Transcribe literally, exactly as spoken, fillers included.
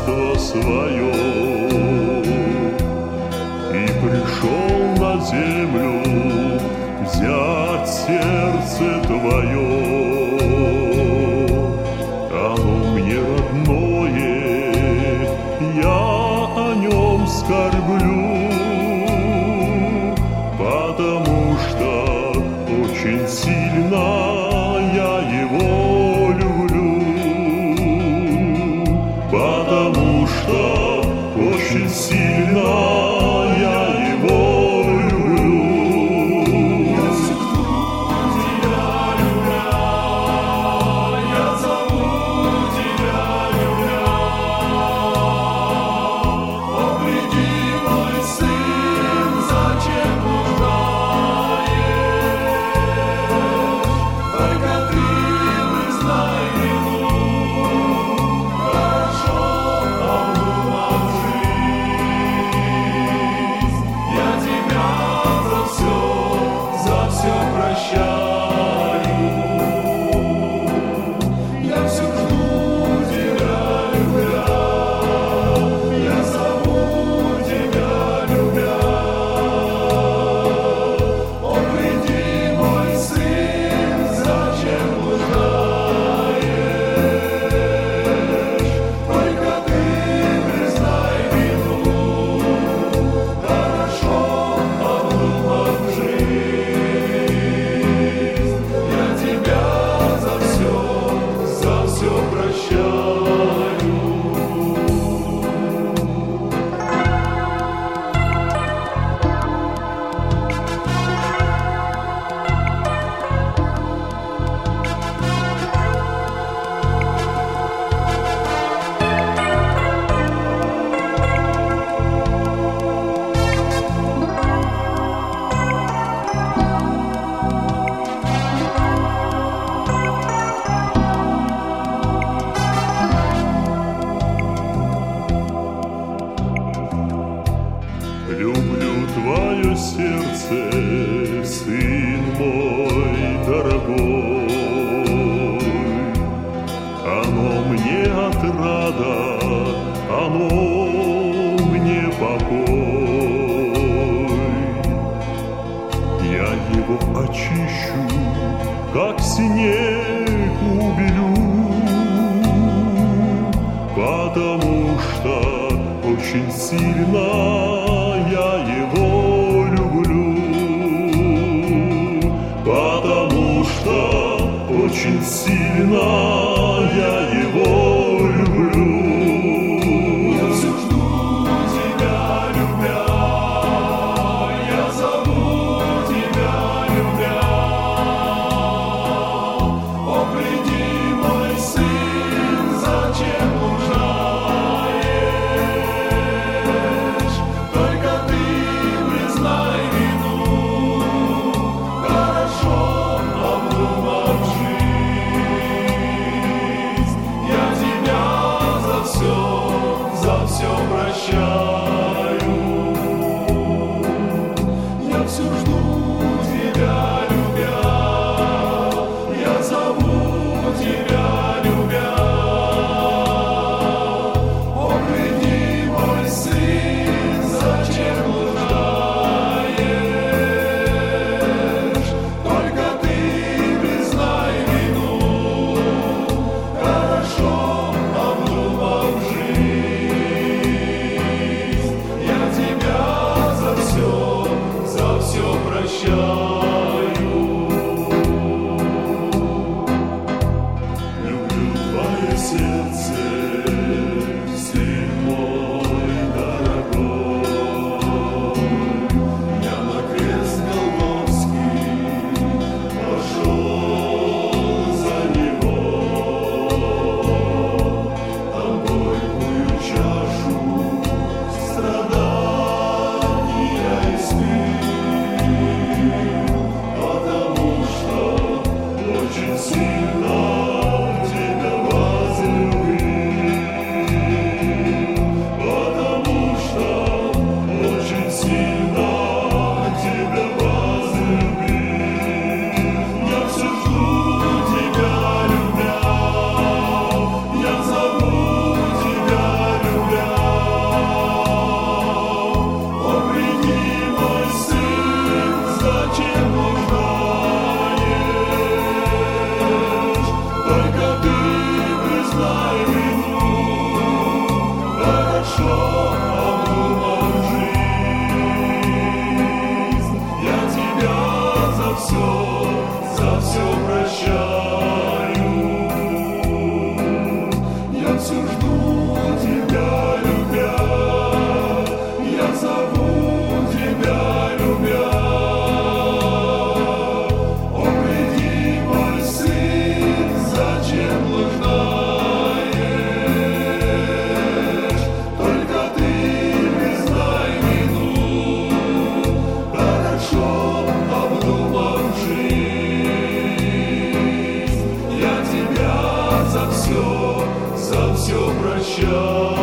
царство свое и пришел на землю взять сердце твое. Оно мне родное, я о нем скорблю, потому что очень сильно я его люблю, потому что очень сильно я его люблю. Я всюду тебя любя, я зову тебя любя. О, приди, мой сын, зачем блуждаешь? Только ты признай вину, хорошо обдумав жизнь. Я тебя за все, за все прощаю. Я все жду тебя любя, я зову тебя любя. О, приди, мой сын, зачем блуждаешь? Только ты признай вину, хорошо обдумав жизнь. Я тебя за все, за все прощаю. Люблю твое сердце, сын мой дорогой. Оно мне отрада, оно мне покой. Я его очищу, как снег убелю, потому что очень сильно я его люблю, потому что очень сильно я его люблю. Я все жду тебя любя, я зову тебя любя. О, приди, мой сын, зачем блуждаешь? Только ты признай вину, хорошо обдумав жизнь. Я тебя за все, за все прощаю. Я все жду тебя любя, я зову тебя любя. О, приди, мой сын, зачем блуждаешь? Только ты признай вину, хорошо обдумав жизнь. Я тебя за все, за все прощаю. Люблю твое сердце, сын мой дорогой. Я на крест Голгофский пошел за него. Там горькую чашу страдания испил. чашу.